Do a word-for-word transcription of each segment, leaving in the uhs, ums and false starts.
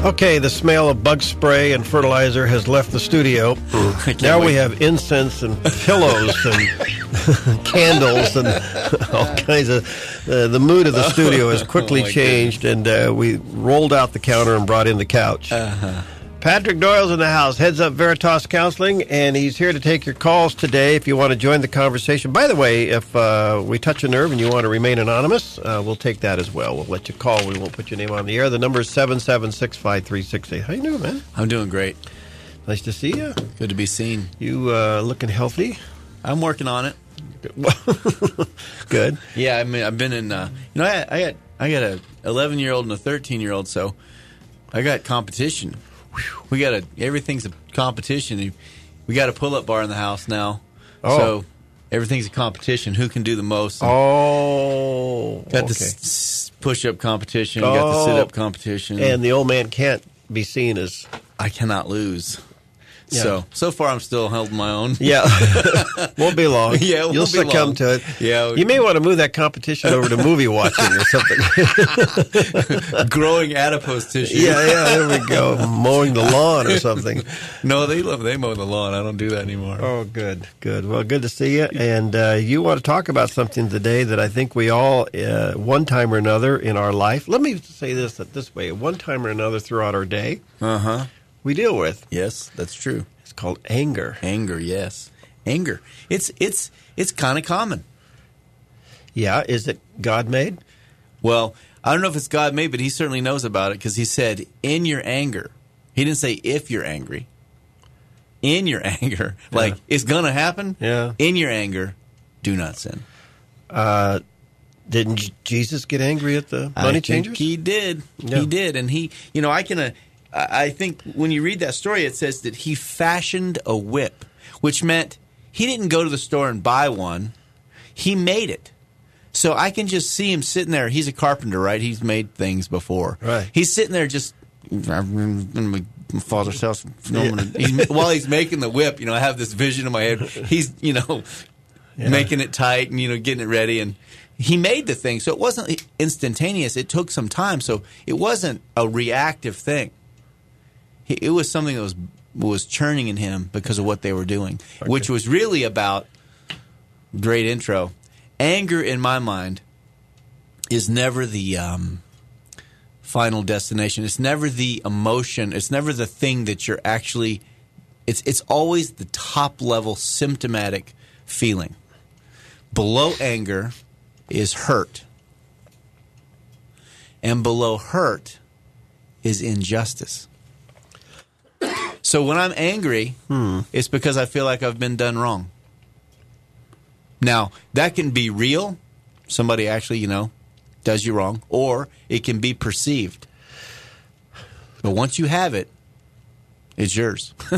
Okay, the smell of bug spray and fertilizer has left the studio. Now wait. we have incense and pillows and candles and all kinds of... Uh, the mood of the studio has quickly Oh, my changed, and uh, we rolled out the counter and brought in the couch. Uh-huh. Patrick Doyle's in the house, heads up Veritas Counseling, and he's here to take your calls today if you want to join the conversation. By the way, if uh, we touch a nerve and you want to remain anonymous, uh, we'll take that as well. We'll let you call. We won't put your name on the air. The number is seven seven six, five three six eight. How you doing, man? I'm doing great. Nice to see you. Good to be seen. You uh, looking healthy? I'm working on it. Good. Yeah, I mean, I've been in. Uh, you know, I, I got I got a eleven year old and a thirteen year old, so I got competition. We got a everything's a competition. We got a pull up bar in the house now, Oh. so everything's a competition. Who can do the most? And Oh. got the okay. s- push up competition. Got the Oh. sit up competition. And the old man can't be seen as... I cannot lose. Yeah. So so far, I'm still holding my own. Yeah. Won't be long. Yeah, it won't You'll be succumb long. to it. Yeah. You may want to move that competition over to movie watching or something. Growing adipose tissue. Yeah, yeah, there we go. Mowing the lawn or something. No, they love they mow the lawn. I don't do that anymore. Oh, good, good. Well, good to see you. And uh, you want to talk about something today that I think we all, uh, one time or another in our life, let me say this this way, one time or another throughout our day, Uh huh. we deal with. Yes, that's true. It's called anger. Anger, yes, anger. It's it's it's kind of common. Yeah, is it God-made? Well, I don't know if it's God made, but He certainly knows about it because He said, "In your anger." He didn't say if you're angry. In your anger, like it's gonna happen. Yeah. In your anger, do not sin. Uh, didn't J- Jesus get angry at the money I changers? think he did. Yeah. He did, and he. You know, I can. Uh, I I think when you read that story, it says that he fashioned a whip, which meant he didn't go to the store and buy one. He made it. So I can just see him sitting there. He's a carpenter, right? He's made things before. Right. He's sitting there just in my father's house. He's, while he's making the whip, you know, I have this vision in my head. He's, you know, Yeah. making it tight and, you know, getting it ready. And he made the thing. So it wasn't instantaneous. It took some time. So it wasn't a reactive thing. It was something that was was churning in him because of what they were doing, Okay. which was really about, great intro, anger in my mind is never the um, final destination. It's never the emotion. It's never the thing that you're actually, it's it's always the top level symptomatic feeling. Below anger is hurt. And below hurt is injustice. So when I'm angry, Hmm. it's because I feel like I've been done wrong. Now, that can be real. Somebody actually, you know, does you wrong. Or it can be perceived. But once you have it, it's yours. All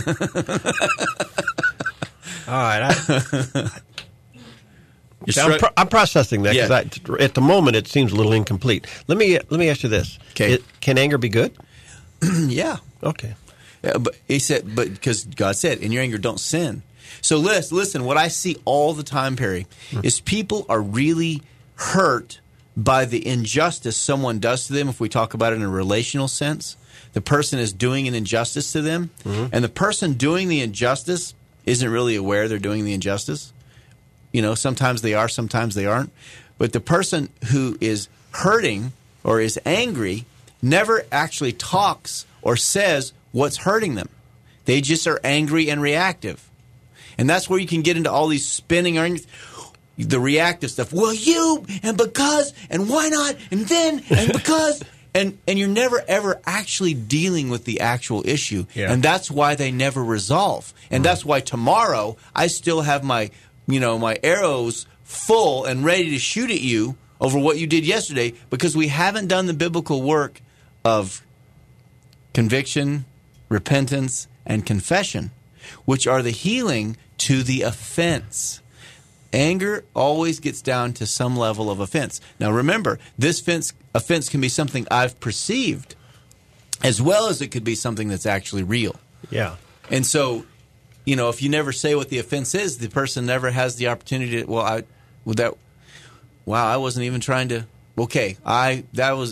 right. I, You're I'm, stru- pro- I'm processing that because Yeah. at the moment it seems a little incomplete. Let me let me ask you this: Okay. It- can anger be good? yeah. Okay. Yeah, but he said, but because God said, in your anger, don't sin. So listen, listen, what I see all the time, Perry, is people are really hurt by the injustice someone does to them. If we talk about it in a relational sense, the person is doing an injustice to them, and the person doing the injustice isn't really aware they're doing the injustice. You know, sometimes they are, sometimes they aren't. But the person who is hurting or is angry never actually talks or says what's hurting them. They just are angry and reactive. And that's where you can get into all these spinning arguments, the reactive stuff. Well, you, and because, and why not, and then, and because. And and you're never, ever actually dealing with the actual issue. Yeah. And that's why they never resolve. And that's why tomorrow I still have my, you know, my arrows full and ready to shoot at you over what you did yesterday, because we haven't done the biblical work of conviction, repentance, and confession, which are the healing to the offense. Anger always gets down to some level of offense. Now remember, this offense, offense can be something I've perceived, as well as it could be something that's actually real. Yeah. And so, you know, if you never say what the offense is, the person never has the opportunity to, well, I, would that, wow, I wasn't even trying to, okay, I, that was,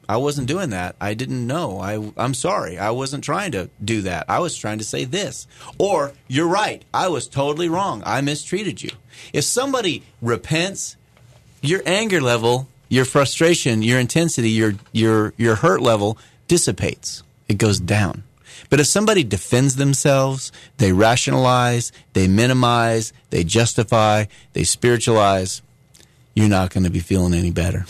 I wasn't doing that. I didn't know. I, I'm sorry. I wasn't trying to do that. I was trying to say this. Or, you're right. I was totally wrong. I mistreated you. If somebody repents, your anger level, your frustration, your intensity, your your your hurt level dissipates. It goes down. But if somebody defends themselves, they rationalize, they minimize, they justify, they spiritualize, you're not going to be feeling any better.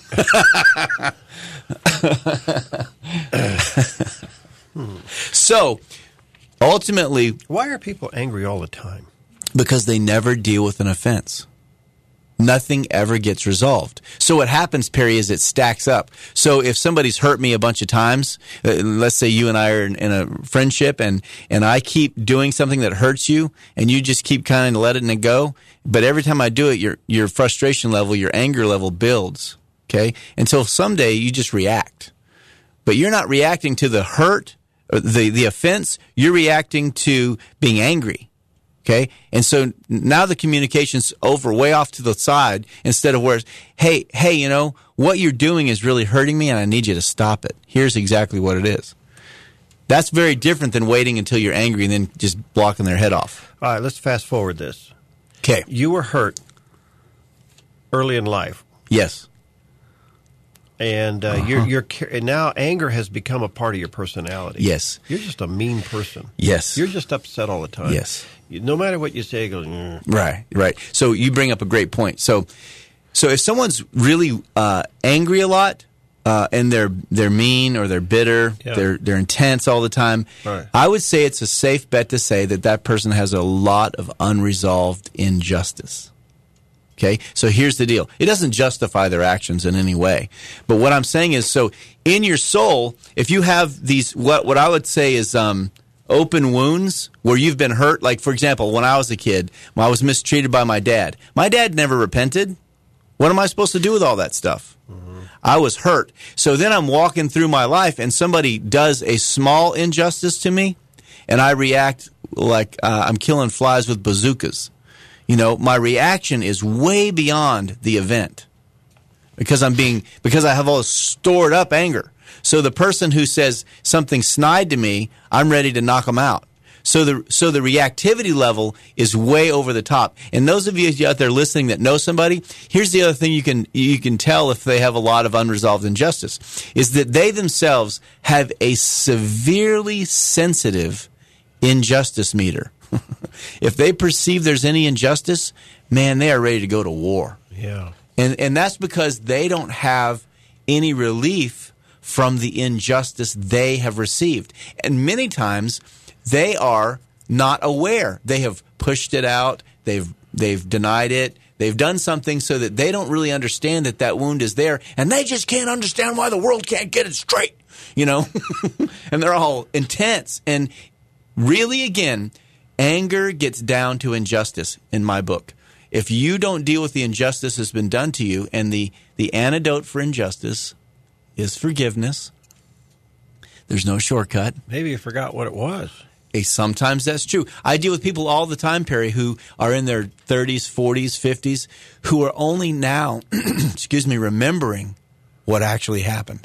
So, ultimately, why are people angry all the time? Because they never deal with an offense. Nothing ever gets resolved. So what happens, Perry, is it stacks up. So if somebody's hurt me a bunch of times, uh, let's say you and I are in, in a friendship, and, and I keep doing something that hurts you, and you just keep kind of letting it go, but every time I do it, your your frustration level, your anger level builds, okay? Until someday you just react. But you're not reacting to the hurt, or the, the offense, you're reacting to being angry. Okay, and so now the communication's over way off to the side instead of where, hey, hey, you know, what you're doing is really hurting me and I need you to stop it. Here's exactly what it is. That's very different than waiting until you're angry and then just blocking their head off. All right, let's fast forward this. Okay. You were hurt early in life. Yes. And uh, uh-huh. you're, you're and now anger has become a part of your personality. Yes. You're just a mean person. Yes. You're just upset all the time. Yes. You, no matter what you say, it goes, mm. Right, right. So you bring up a great point. So so if someone's really uh, angry a lot, uh, and they're they're mean or they're bitter, yeah. they're they're intense all the time, right. I would say it's a safe bet to say that that person has a lot of unresolved injustice. Okay, so here's the deal. It doesn't justify their actions in any way. But what I'm saying is, so in your soul, if you have these, what what I would say is um, open wounds where you've been hurt. Like, for example, when I was a kid, when I was mistreated by my dad. My dad never repented. What am I supposed to do with all that stuff? Mm-hmm. I was hurt. So then I'm walking through my life and somebody does a small injustice to me and I react like uh, I'm killing flies with bazookas. You know, my reaction is way beyond the event because I'm being because I have all this stored up anger. So the person who says something snide to me, I'm ready to knock them out. So the so the reactivity level is way over the top. And those of you out there listening that know somebody, here's the other thing you can you can tell if they have a lot of unresolved injustice is that they themselves have a severely sensitive injustice meter. If they perceive there's any injustice, man, they are ready to go to war. Yeah. And and that's because they don't have any relief from the injustice they have received. And many times they are not aware. They have pushed it out. They've they've denied it. They've done something so that they don't really understand that that wound is there. And they just can't understand why the world can't get it straight, you know. And they're all intense. And really, again, anger gets down to injustice in my book. If you don't deal with the injustice that's been done to you, and the, the antidote for injustice is forgiveness, there's no shortcut. Maybe you forgot what it was. Hey, sometimes that's true. I deal with people all the time, Perry, who are in their thirties, forties, fifties, who are only now, excuse me, remembering what actually happened.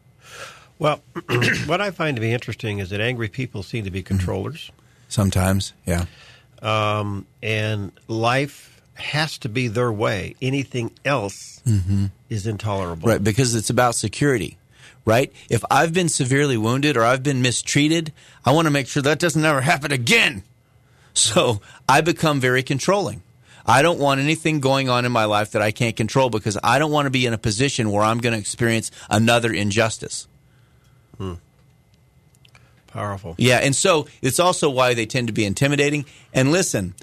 Well, what I find to be interesting is that angry people seem to be controllers. Sometimes, yeah. Um, and life has to be their way. Anything else mm-hmm. is intolerable. Right, because it's about security, right? If I've been severely wounded or I've been mistreated, I want to make sure that doesn't ever happen again. So I become very controlling. I don't want anything going on in my life that I can't control because I don't want to be in a position where I'm going to experience another injustice. Hmm. Powerful. Yeah, and so it's also why they tend to be intimidating. And listen,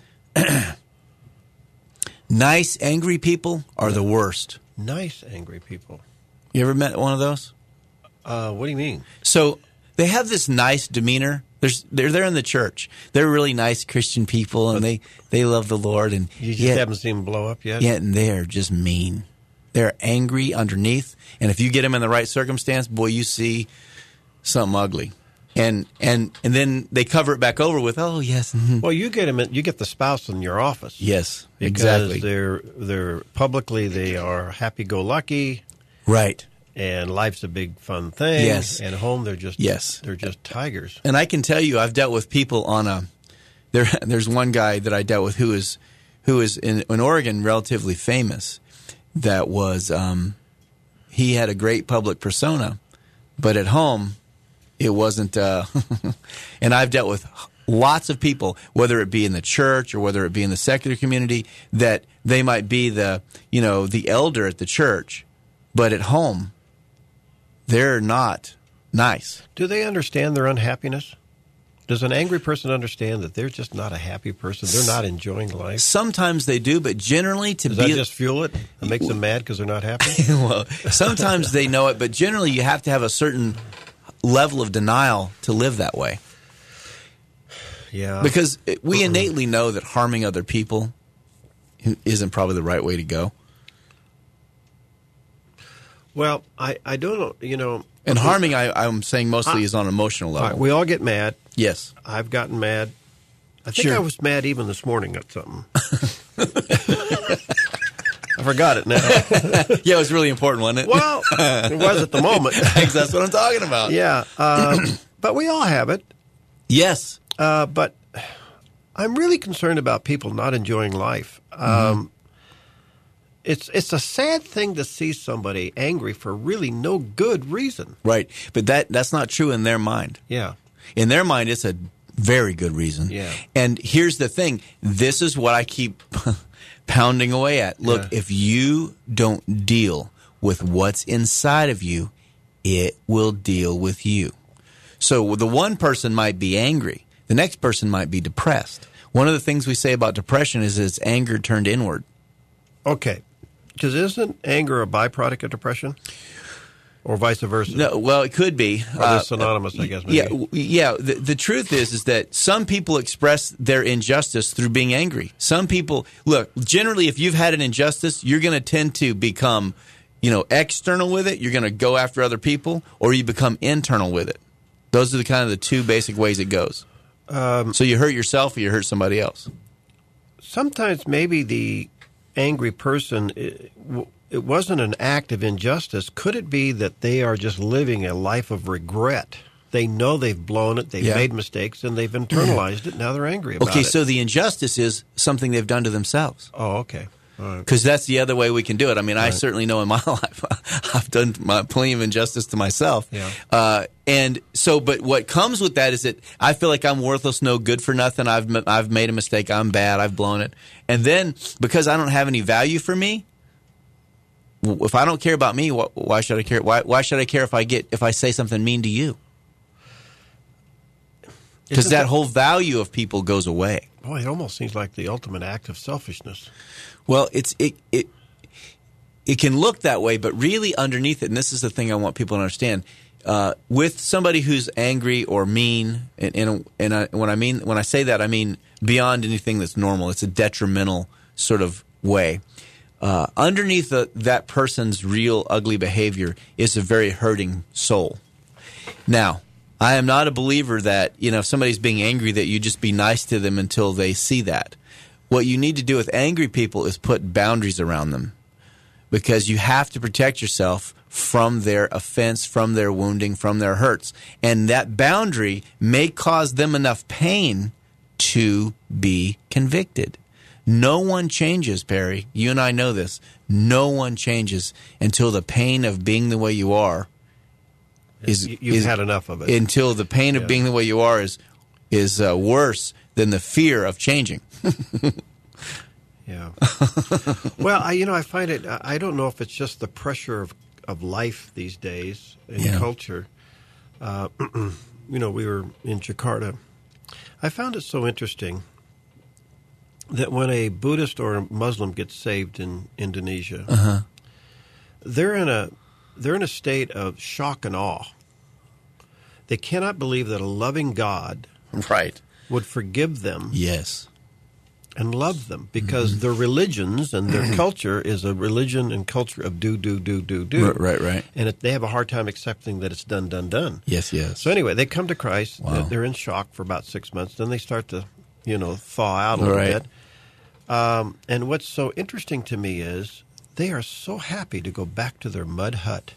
nice, angry people are the worst. Nice, angry people. You ever met one of those? Uh, what do you mean? So they have this nice demeanor. There's, they're there in the church. They're really nice Christian people, and they, they love the Lord. And you just yet, haven't seen them blow up yet? Yet, and they're just mean. They're angry underneath. And if you get them in the right circumstance, boy, you see something ugly. And and and then they cover it back over with, oh yes. Well, you get them. In, you get the spouse in your office. Yes, because exactly. They're they're publicly they are happy-go-lucky, right? and life's a big fun thing. Yes. And at home they're just Yes. they're just tigers. And I can tell you, I've dealt with people on a. There, there's one guy that I dealt with who is, who is in, in Oregon relatively famous. That was, um, he had a great public persona, but at home, it wasn't. Uh, and I've dealt with lots of people, whether it be in the church or whether it be in the secular community, that they might be the, you know, the elder at the church, but at home, they're not nice. Do they understand their unhappiness? Does an angry person understand that they're just not a happy person? They're not enjoying life? Sometimes they do, but generally to Does be... that just fuel it? It makes them mad because they're not happy? Well, sometimes they know it, but generally you have to have a certain level of denial to live that way. Yeah. Because we innately know that harming other people isn't probably the right way to go. Well, I, I don't know, you know... And harming, I, I'm saying mostly, is on an emotional level. All right, we all get mad. Yes. I've gotten mad. I think Sure. I was mad even this morning at something. I forgot it now. Yeah, it was really important, wasn't it? Well, it was at the moment. That's what I'm talking about. Yeah, um, but we all have it. Yes. Uh, but I'm really concerned about people not enjoying life. Um, Mm-hmm. It's it's a sad thing to see somebody angry for really no good reason. Right. But that that's not true in their mind. Yeah. In their mind, it's a very good reason. Yeah. And here's the thing. This is what I keep pounding away at. Look, Yeah. if you don't deal with what's inside of you, it will deal with you. So the one person might be angry. The next person might be depressed. One of the things we say about depression is it's anger turned inward. Okay. Because isn't anger a byproduct of depression? Or vice versa? No, well, it could be. Or they're synonymous, I guess. Maybe. Yeah, w- yeah. The, the truth is, is that some people express their injustice through being angry. Some people, look, generally, if you've had an injustice, you're going to tend to become, you know, external with it. You're going to go after other people, or you become internal with it. Those are the kind of the two basic ways it goes. Um, so you hurt yourself, or you hurt somebody else. Sometimes maybe the angry person, it, it wasn't an act of injustice. Could it be that they are just living a life of regret? They know they've blown it, they've Yeah. made mistakes, and they've internalized it. Now they're angry about Okay, it. so the injustice is something they've done to themselves. Oh, okay. All right. Because that's the other way we can do it. I mean, I certainly know in my life I've done my, plenty of injustice to myself. Yeah. Uh, and so, but what comes with that is that I feel like I'm worthless, no good for nothing. I've I've made a mistake. I'm bad. I've blown it. And then because I don't have any value for me, if I don't care about me, wh- why should I care? Why why should I care if I get if I say something mean to you? Because Isn't that that- whole value of people goes away. Boy, it almost seems like the ultimate act of selfishness. Well, it's it it it can look that way, but really underneath it, and this is the thing I want people to understand, uh, with somebody who's angry or mean, and and, and I, when I mean when I say that, I mean beyond anything that's normal. It's a detrimental sort of way. Uh, underneath the, that person's real ugly behavior is a very hurting soul. Now, I am not a believer that, you know, if somebody's being angry, that you just be nice to them until they see that. What you need to do with angry people is put boundaries around them, because you have to protect yourself from their offense, from their wounding, from their hurts. And that boundary may cause them enough pain to be convicted. No one changes, Perry. You and I know this. No one changes until the pain of being the way you are is You- You've is, had enough of it. until the pain of Yeah. being the way you are is is uh, worse than the fear of changing. Yeah. Well, I, you know, I find it, I I don't know if it's just the pressure of, of life these days in Yeah. culture. Uh, you know, we were in Jakarta. I found it so interesting that when a Buddhist or a Muslim gets saved in Indonesia, Uh-huh. they're in a they're in a state of shock and awe. They cannot believe that a loving God Right. would forgive them Yes. and love them, because their religions and their culture is a religion and culture of do, do, do, do, do. Right, right, right. And it, they have a hard time accepting that it's done, done, done. Yes, yes. So anyway, they come to Christ. Wow. They're, they're in shock for about six months. Then they start to, you know, thaw out a little Right. bit. Um, and what's so interesting to me is they are so happy to go back to their mud hut.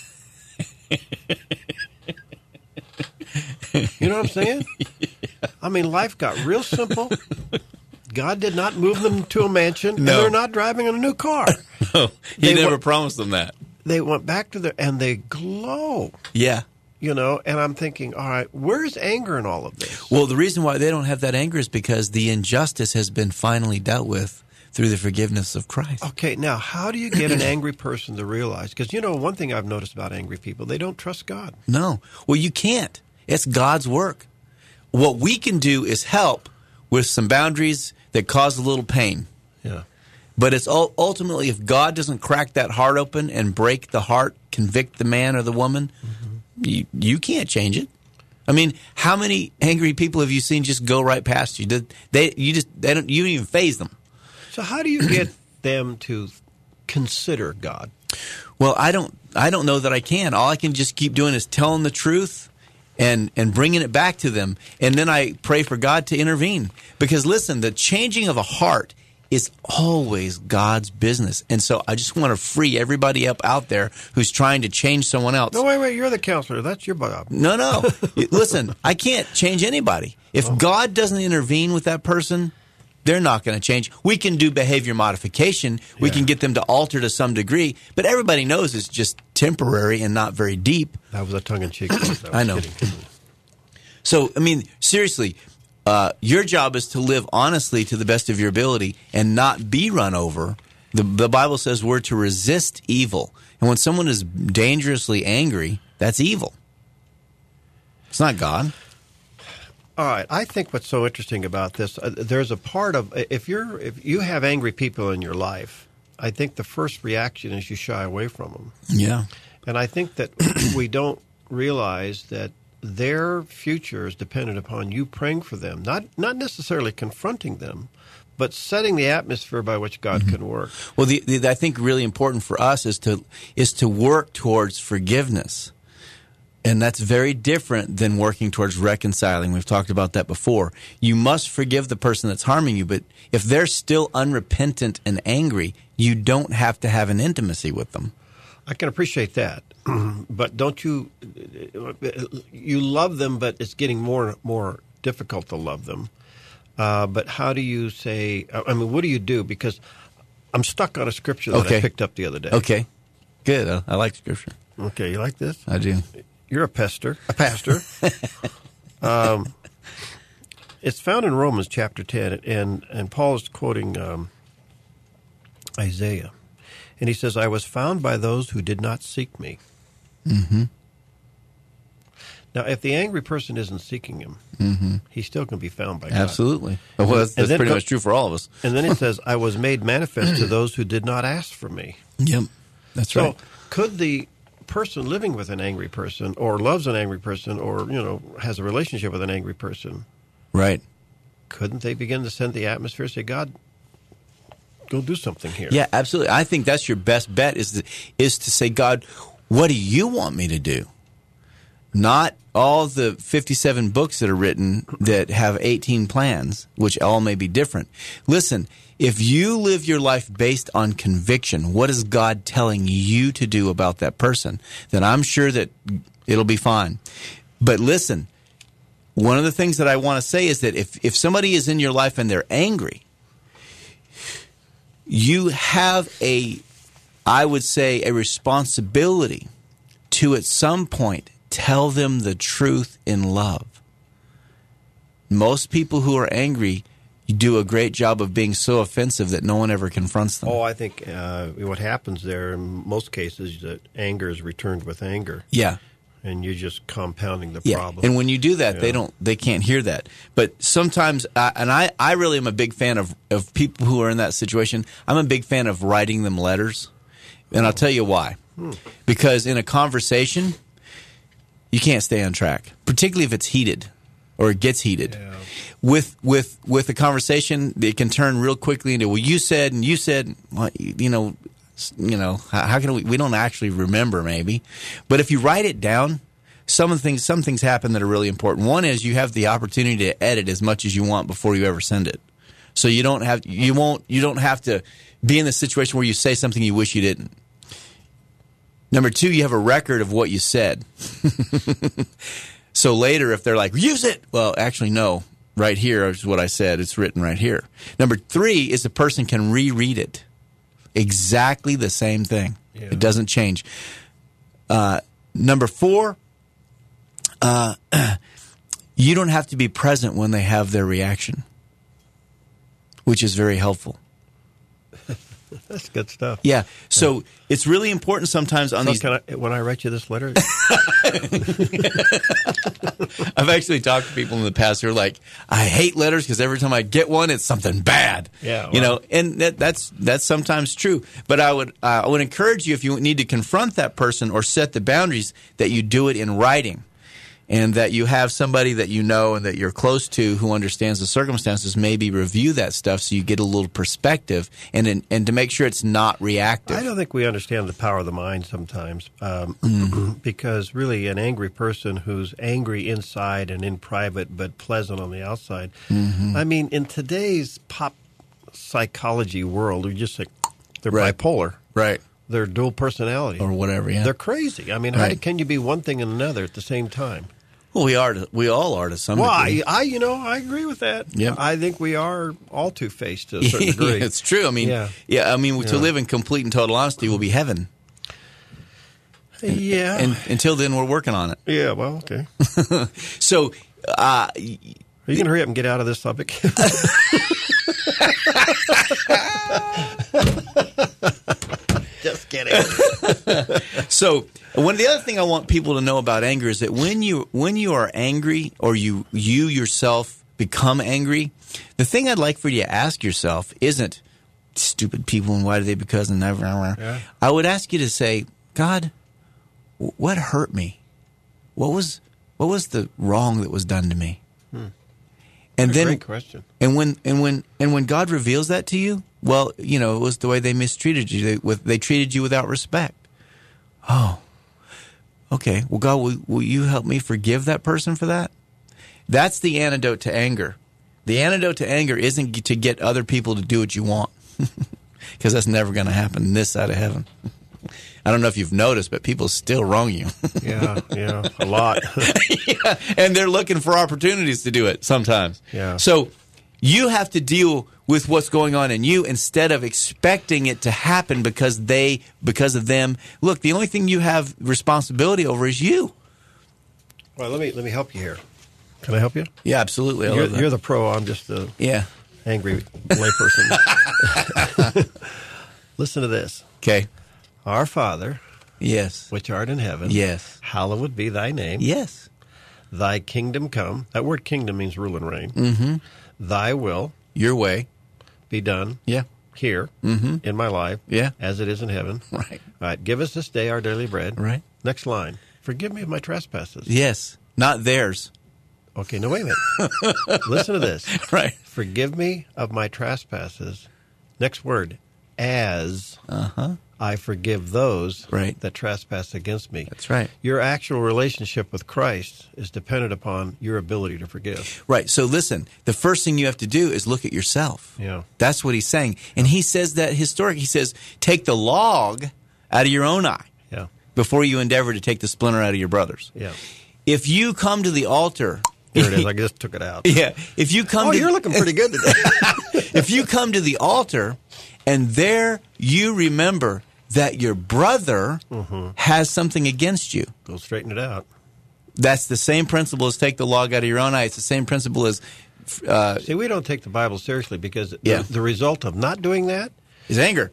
You know what I'm saying? Yeah. I mean, life got real simple. God did not move them to a mansion, no. and they're not driving in a new car. No, he they never went, promised them that. They went back to their, and they glow. Yeah. You know, and I'm thinking, all right, where's anger in all of this? Well, the reason why they don't have that anger is because the injustice has been finally dealt with through the forgiveness of Christ. Okay, now, how do you get an angry person to realize? Because, you know, one thing I've noticed about angry people, they don't trust God. No. Well, you can't. It's God's work. What we can do is help with some boundaries that cause a little pain. Yeah. But it's ultimately, if God doesn't crack that heart open and break the heart, convict the man or the woman, mm-hmm. you, you can't change it. I mean, how many angry people have you seen just go right past you? Did they? You just they don't. You don't even faze them. So how do you get them to consider God? Well, I don't. I don't know that I can. All I can just keep doing is telling the truth and and bringing it back to them, and then I pray for God to intervene. Because listen, the changing of a heart is always God's business. And so I just want to free everybody up out there who's trying to change someone else. No, wait, wait, you're the counselor. That's your job. No, no. Listen, I can't change anybody. If oh. God doesn't intervene with that person, they're not going to change. We can do behavior modification. We yeah. can get them to alter to some degree. But everybody knows it's just temporary and not very deep. That was a tongue-in-cheek. I know. Kidding. So, I mean, seriously, Uh, your job is to live honestly to the best of your ability and not be run over. The, the Bible says we're to resist evil. And when someone is dangerously angry, that's evil. It's not God. All right. I think what's so interesting about this, uh, there's a part of, if you're, if you have angry people in your life, I think the first reaction is you shy away from them. Yeah. And I think that we don't realize that their future is dependent upon you praying for them, not not necessarily confronting them, but setting the atmosphere by which God mm-hmm. can work. Well, the, the, I think really important for us is to is to work towards forgiveness, and that's very different than working towards reconciling. We've talked about that before. You must forgive the person that's harming you, but if they're still unrepentant and angry, you don't have to have an intimacy with them. I can appreciate that. But don't you, you love them, but it's getting more more difficult to love them. Uh, but how do you say, I mean, what do you do? Because I'm stuck on a scripture that okay. I picked up the other day. Okay, good. I, I like scripture. Okay, you like this? I do. You're a pastor. A pastor. um, it's found in Romans chapter ten, and, and Paul is quoting um, Isaiah. And he says, I was found by those who did not seek me. Mm-hmm. Now, if the angry person isn't seeking him, mm-hmm. he still can be found by God. Absolutely. Well, that's, that's pretty much true for all of us. And then it says, I was made manifest to those who did not ask for me. Yep, that's so right. So could the person living with an angry person or loves an angry person or, you know, has a relationship with an angry person, right? Couldn't they begin to send the atmosphere, say, God, go do something here? Yeah, absolutely. I think that's your best bet is to, is to say, God, what do you want me to do? Not all the fifty-seven books that are written that have eighteen plans, which all may be different. Listen, if you live your life based on conviction, what is God telling you to do about that person? Then I'm sure that it'll be fine. But listen, one of the things that I want to say is that if, if somebody is in your life and they're angry, you have a, I would say, a responsibility to at some point tell them the truth in love. Most people who are angry do a great job of being so offensive that no one ever confronts them. Oh, I think uh, what happens there in most cases is that anger is returned with anger. Yeah. And you're just compounding the yeah. problem. And when you do that, yeah. they don't, they can't hear that. But sometimes, uh, and I, I really am a big fan of, of people who are in that situation. I'm a big fan of writing them letters. And I'll tell you why. Hmm. Because in a conversation, you can't stay on track, particularly if it's heated or it gets heated. Yeah. With with with a conversation, it can turn real quickly into, well, you said and you said, well, you know, you know, how, how can we? We don't actually remember, maybe. But if you write it down, some of the things, some things happen that are really important. One is you have the opportunity to edit as much as you want before you ever send it. So you don't have you won't you don't have to be in the situation where you say something you wish you didn't. Number two, you have a record of what you said. So later, if they're like, use it, well, actually, no. Right here is what I said. It's written right here. Number three is the person can reread it. Exactly the same thing. Yeah. It doesn't change. Uh, number four, uh, you don't have to be present when they have their reaction, which is very helpful. That's good stuff. Yeah. So yeah. It's really important sometimes on so these. Can I, when I write you this letter, I've actually talked to people in the past who are like, I hate letters because every time I get one, it's something bad. Yeah. Well. You know, and that, that's that's sometimes true. But I would uh, I would encourage you, if you need to confront that person or set the boundaries, that you do it in writing. And that you have somebody that you know and that you're close to who understands the circumstances, maybe review that stuff so you get a little perspective and and, and to make sure it's not reactive. I don't think we understand the power of the mind sometimes um, mm-hmm. because really an angry person who's angry inside and in private but pleasant on the outside. Mm-hmm. I mean, in today's pop psychology world, we just like they're right. bipolar. Right. They're dual personality. Or whatever, yeah. They're crazy. I mean, right. how can you be one thing and another at the same time? Well, we are. To, we all are to some well, degree. Well, I, I, you know, I agree with that. Yeah. I think we are all two-faced to a certain degree. It's true. I mean, yeah. yeah I mean, yeah. to live in complete and total honesty will be heaven. Yeah. And, and until then, we're working on it. Yeah. Well, okay. So, uh, are you going to hurry up and get out of this topic? Just kidding. So, one the other thing I want people to know about anger is that when you when you are angry or you you yourself become angry, the thing I'd like for you to ask yourself isn't stupid people and why do they because and never. Yeah. I would ask you to say, God, what hurt me? What was what was the wrong that was done to me? Hmm. And then, great question. And when and when and when God reveals that to you, well, you know, it was the way they mistreated you. They, with, they treated you without respect. Oh, okay. Well, God, will, will you help me forgive that person for that? That's the antidote to anger. The antidote to anger isn't to get other people to do what you want, because that's never going to happen this side of heaven. I don't know if you've noticed, but people still wrong you. yeah, yeah, a lot. yeah, and they're looking for opportunities to do it sometimes. Yeah. So you have to deal with what's going on in you instead of expecting it to happen because they, because of them. Look, the only thing you have responsibility over is you. Well, let me let me help you here. Can I help you? Yeah, absolutely. I you're, love that. You're the pro. I'm just the yeah angry layperson. Listen to this. Okay. Our Father, yes, which art in heaven, yes, hallowed be thy name. Yes. Thy kingdom come. That word kingdom means rule and reign. Mm-hmm. Thy will, your way, be done. Yeah. Here, mm-hmm. in my life, yeah, as it is in heaven. Right. All right. Give us this day our daily bread. Right. Next line. Forgive me of my trespasses. Yes. Not theirs. Okay. No, wait a minute. Listen to this. Right. Forgive me of my trespasses. Next word. As uh-huh. I forgive those right. that trespass against me. That's right. Your actual relationship with Christ is dependent upon your ability to forgive. Right. So listen, the first thing you have to do is look at yourself. Yeah. That's what he's saying. And he says that historic. He says, take the log out of your own eye yeah. before you endeavor to take the splinter out of your brother's. Yeah. If you come to the altar... There it is. I just took it out. Yeah. If you come oh, to, you're looking pretty good today. If you come to the altar and there you remember that your brother mm-hmm. has something against you. Go straighten it out. That's the same principle as take the log out of your own eye. It's the same principle as... Uh, See, we don't take the Bible seriously because yeah. the, the result of not doing that is anger.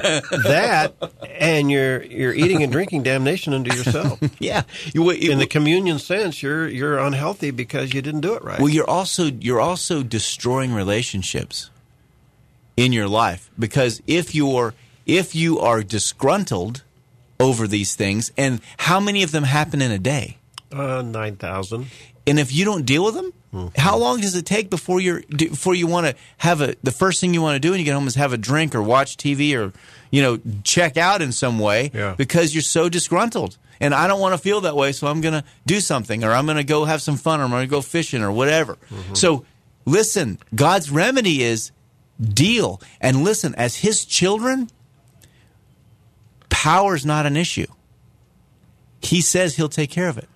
That, and you're you're eating and drinking damnation unto yourself. Yeah. You, it, In the communion sense, you're you're unhealthy because you didn't do it right. Well, you're also you're also destroying relationships in your life because if you're if you are disgruntled over these things, and how many of them happen in a day? Uh, nine thousand. And if you don't deal with them, mm-hmm. how long does it take before you're before you want to have a the first thing you want to do when you get home is have a drink or watch T V or you know check out in some way yeah. because you're so disgruntled. And I don't want to feel that way, so I'm going to do something, or I'm going to go have some fun, or I'm going to go fishing, or whatever. Mm-hmm. So listen, God's remedy is deal. And listen, as his children, power's not an issue. He says he'll take care of it.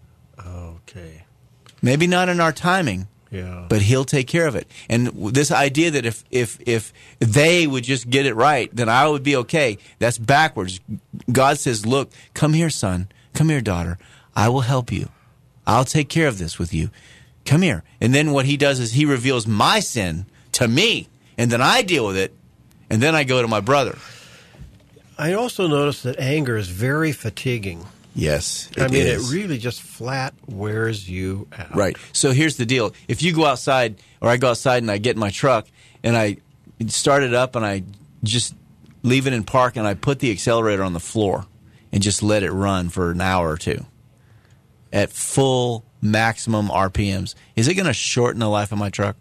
Okay. Maybe not in our timing, yeah, but he'll take care of it. And this idea that if, if, if they would just get it right, then I would be okay, that's backwards. God says, look, come here, son. Come here, daughter. I will help you. I'll take care of this with you. Come here. And then what he does is he reveals my sin to me, and then I deal with it, and then I go to my brother. I also noticed that anger is very fatiguing. Yes, it I mean, is. it really just flat wears you out. Right. So here's the deal. If you go outside, or I go outside and I get in my truck, and I start it up, and I just leave it in park, and I put the accelerator on the floor, and just let it run for an hour or two at full maximum R P Ms, is it going to shorten the life of my truck?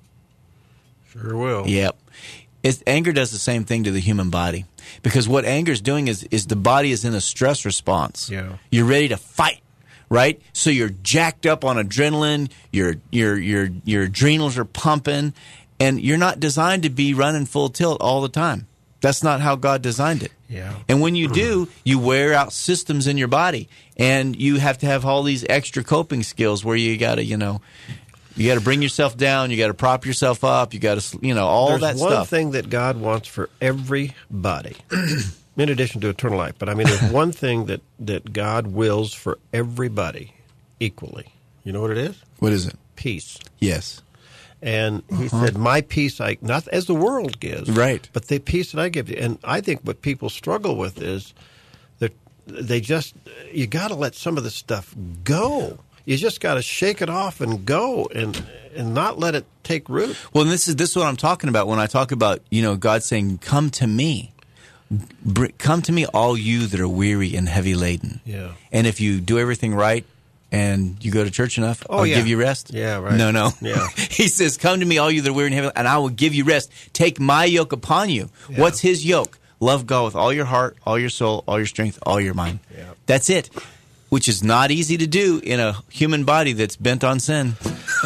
Sure will. Yep. It's, anger does the same thing to the human body, because what anger is doing is, is the body is in a stress response. Yeah. You're ready to fight, right? So you're jacked up on adrenaline, your your your your adrenals are pumping, and you're not designed to be running full tilt all the time. That's not how God designed it. Yeah. And when you do, you wear out systems in your body, and you have to have all these extra coping skills where you got to, you know, you got to bring yourself down, you got to prop yourself up, you got to, you know, all There's that one stuff. thing that God wants for everybody, in addition to eternal life. But I mean, there's one thing that, that God wills for everybody equally. You know what it is? What is it? Peace. Yes. And he uh-huh. said, my peace, I not as the world gives, right? But the peace that I give you. And I think what people struggle with is that they just, you got to let some of this stuff go. You just got to shake it off and go, and and not let it take root. Well, and this is this is what I'm talking about when I talk about, you know, God saying, "Come to me, Br- come to me, all you that are weary and heavy laden." Yeah. And if you do everything right and you go to church enough, oh, I'll yeah. give you rest. Yeah, right. No, no. Yeah. He says, "Come to me, all you that are weary and heavy, and I will give you rest. Take my yoke upon you." Yeah. What's His yoke? Love God with all your heart, all your soul, all your strength, all your mind. Yeah. That's it. Which is not easy to do in a human body that's bent on sin.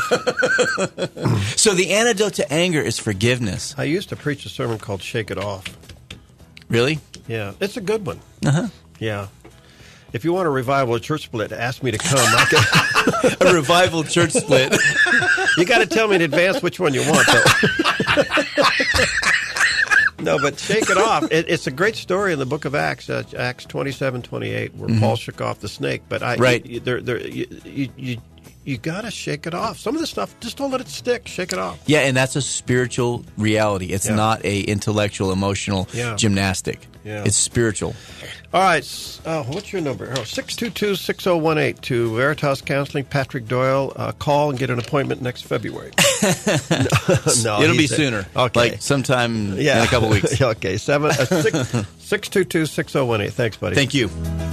So the antidote to anger is forgiveness. I used to preach a sermon called Shake It Off. Really? Yeah. It's a good one. Uh-huh. Yeah. If you want a revival, a church split, ask me to come. I can... a revival church split. You got to tell me in advance which one you want, though. No, but Shake It Off. It, it's a great story in the book of Acts, uh, Acts twenty-seven, twenty-eight, where mm-hmm. Paul shook off the snake. But I, right. you, there, there, you, you, you, you got to shake it off. Some of this stuff, just don't let it stick. Shake it off. Yeah, and that's a spiritual reality. It's yeah. not a intellectual, emotional yeah. gymnastic. Yeah. It's spiritual. All right. Uh, what's your number? Oh, six two two, six oh one eight to Veritas Counseling. Patrick Doyle. Uh, call and get an appointment next February. no, no, It'll be said, sooner. Okay. Like sometime yeah. in a couple weeks. Okay. Seven, uh, six, six two two, six oh one eight. Thanks, buddy. Thank you.